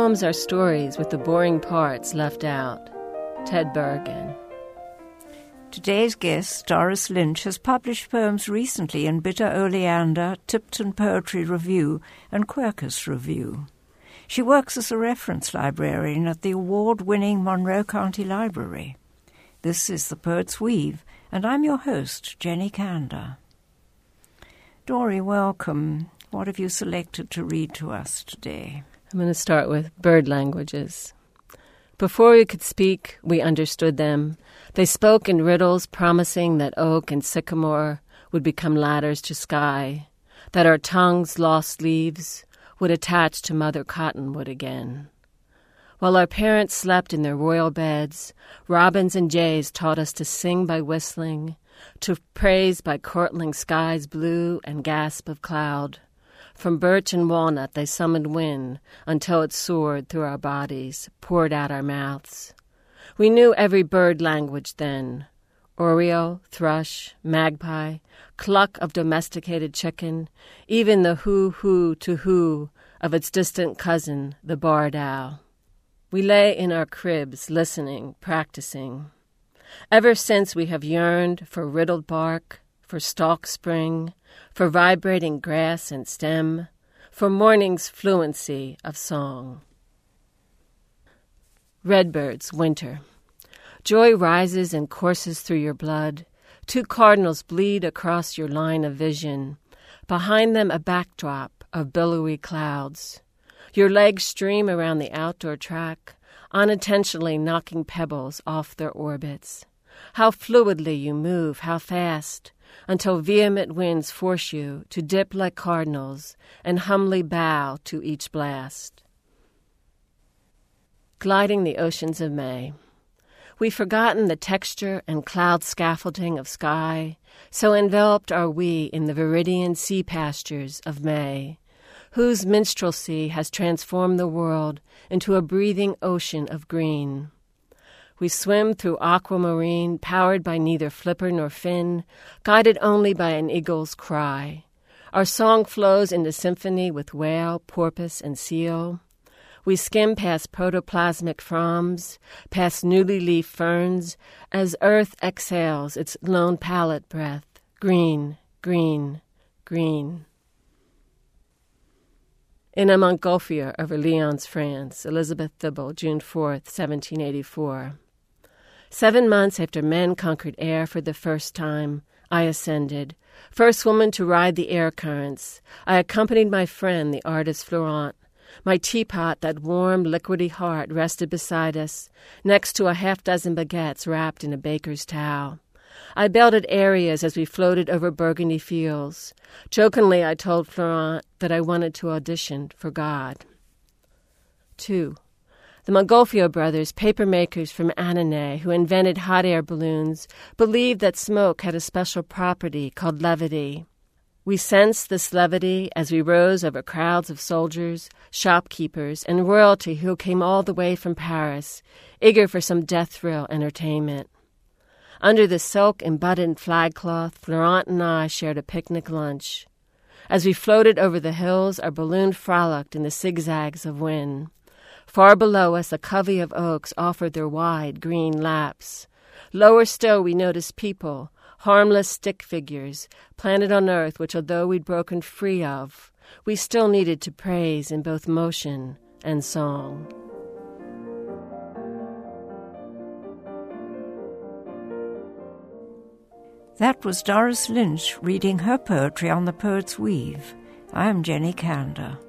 poems are stories with the boring parts left out. Ted Bergen. Today's guest, Doris Lynch, has published poems recently in Bitter Oleander, Tipton Poetry Review, and Quercus Review. She works as a reference librarian at the award-winning Monroe County Library. This is The Poet's Weave, and I'm your host, Jenny Kander. Dory, welcome. What have you selected to read to us today? I'm going to start with bird languages. Before we could speak, we understood them. They spoke in riddles, promising that oak and sycamore would become ladders to sky, that our tongues, lost leaves, would attach to Mother Cottonwood again. While our parents slept in their royal beds, robins and jays taught us to sing by whistling, to praise by courtling skies blue and gasp of cloud. From birch and walnut they summoned wind until it soared through our bodies, poured out our mouths. We knew every bird language then. Oriole, thrush, magpie, cluck of domesticated chicken, even the hoo-hoo to hoo of its distant cousin, the barred owl. We lay in our cribs, listening, practicing. Ever since we have yearned for riddled bark, for stalk spring, for vibrating grass and stem, for morning's fluency of song. Redbirds, winter. Joy rises and courses through your blood. Two cardinals bleed across your line of vision. Behind them a backdrop of billowy clouds. Your legs stream around the outdoor track, unintentionally knocking pebbles off their orbits. How fluidly you move, how fast, until vehement winds force you to dip like cardinals and humbly bow to each blast. Gliding the oceans of May. We've forgotten the texture and cloud scaffolding of sky, so enveloped are we in the viridian sea pastures of May, whose minstrelsy has transformed the world into a breathing ocean of green. We swim through aquamarine, powered by neither flipper nor fin, guided only by an eagle's cry. Our song flows into symphony with whale, porpoise, and seal. We skim past protoplasmic fronds, past newly leafed ferns, as earth exhales its lone palate breath. Green, green, green. In a Montgolfier over Lyons, France, Elizabeth Thibault, June 4th, 1784. 7 months after men conquered air for the first time, I ascended. First woman to ride the air currents. I accompanied my friend, the artist Florent. My teapot, that warm, liquidy heart, rested beside us, next to a half-dozen baguettes wrapped in a baker's towel. I belted arias as we floated over burgundy fields. Jokingly, I told Florent that I wanted to audition for God. 2. The Montgolfier brothers, papermakers from Annonay, who invented hot air balloons, believed that smoke had a special property called levity. We sensed this levity as we rose over crowds of soldiers, shopkeepers, and royalty who came all the way from Paris, eager for some death thrill entertainment. Under the silk-embuttoned flagcloth, Florent and I shared a picnic lunch. As we floated over the hills, our balloon frolicked in the zigzags of wind. Far below us, a covey of oaks offered their wide green laps. Lower still, we noticed people, harmless stick figures, planted on earth which, although we'd broken free of, we still needed to praise in both motion and song. That was Doris Lynch reading her poetry on The Poet's Weave. I am Jenny Kander.